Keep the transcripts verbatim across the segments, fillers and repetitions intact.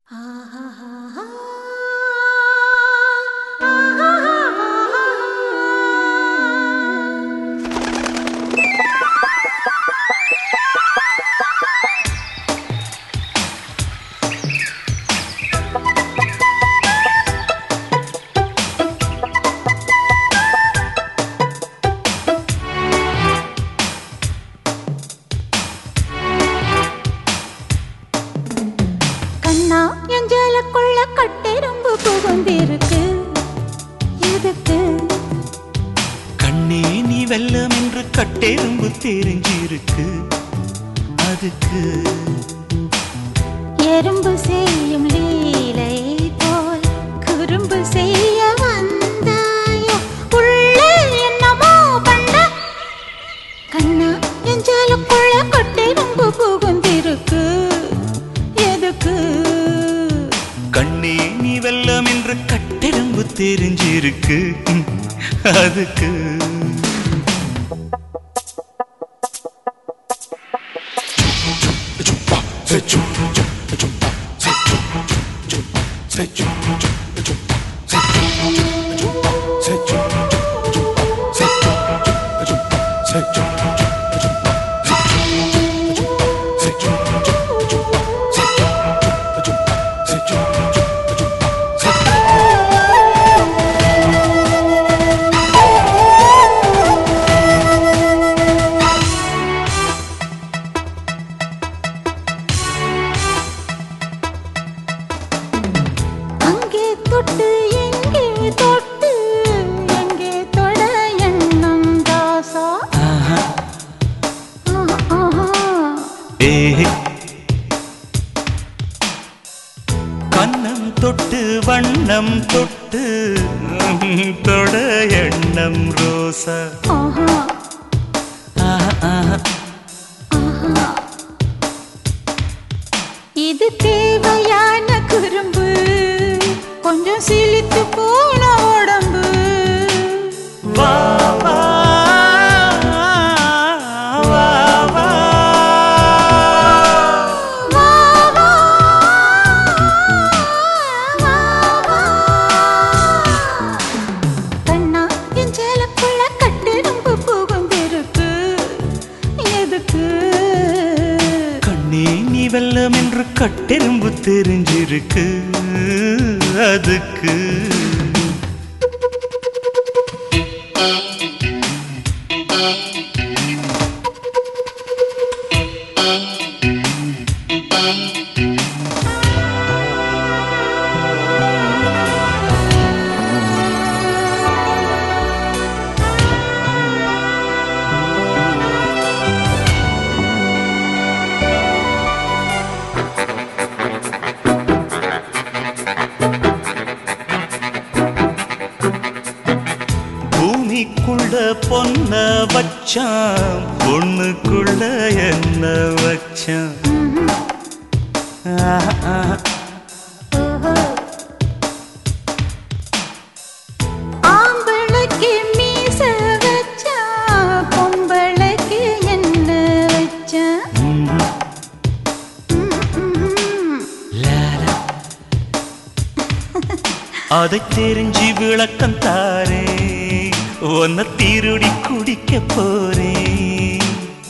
கண்ணே நீ வெல்லம் என்று கட்டெரும்பு தெரிஞ்சிருக்கு அதுக்கு எறும்பு செய்யும் லீலை போல் குறும்பு செய்ய வந்தாயோ உள்ளே என்னமோ பண்ண கண்ணா எஞ்சாலுக்குள்ள கட்டெரும்பு புகுந்திருக்கு எதுக்கு கண்ணே நீ வெல்லம் என்று கட்டெரும்பு தெரிஞ்சிருக்கு அதுக்கு தொட்டு எங்கே தொட்டு எங்கே தொட எண்ணம் தாசா கண்ணம் தொட்டு வண்ணம் தொட்டு தொட எண்ணம் ரோசா இது தேவையான குறும்பு கொஞ்சம் சிலித்து போன உடம்பு வா வா வா வா கண்ணா என் சேலக்குள்ள கட்டெரும்பு புகுந்திருக்கு எதுக்கு கண்ணே நீ வெல்லம் என்று கட்டெரும்பு தெரிஞ்சிருக்கு அதுக்கு பூமிக்குள்ள பொன்ன வச்சான் பொண்ணுக்குள்ள என்ன வச்சான் ஆம்பளைக்கு மீச வச்சா பொம்பளைக்கு என்ன வச்சா அதை தெரிஞ்சு விளக்கம் தாரே உன்னை திருடி குடிக்க போறேன்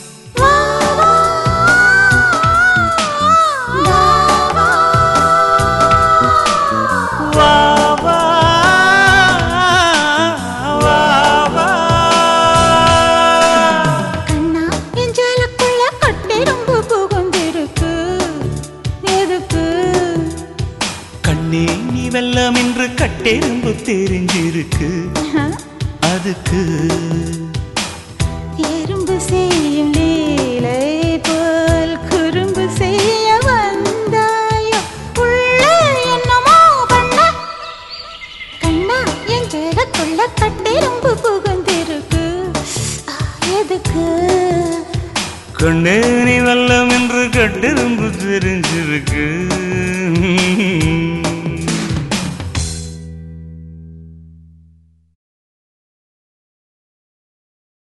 வா வா வா வா கண்ணா என் சேலக்குள்ள கட்டெரும்பு புகுந்திருக்கு எதுக்கு கண்ணே நீ வெல்லம் என்று கட்டெரும்பு தெரிஞ்சிருக்கு அதுக்கு எறும்பு செய்யும் லீலை போல் குறும்பு செய்ய வந்தாயோ உள்ளே என்னமோ பண்ண கண்ணா என் சேலக்குள்ள கட்டெரும்பு புகுந்திருக்கு எதுக்கு கண்ணே நீ வெல்லம் என்று கட்டெரும்பு தெரிஞ்சிருக்கு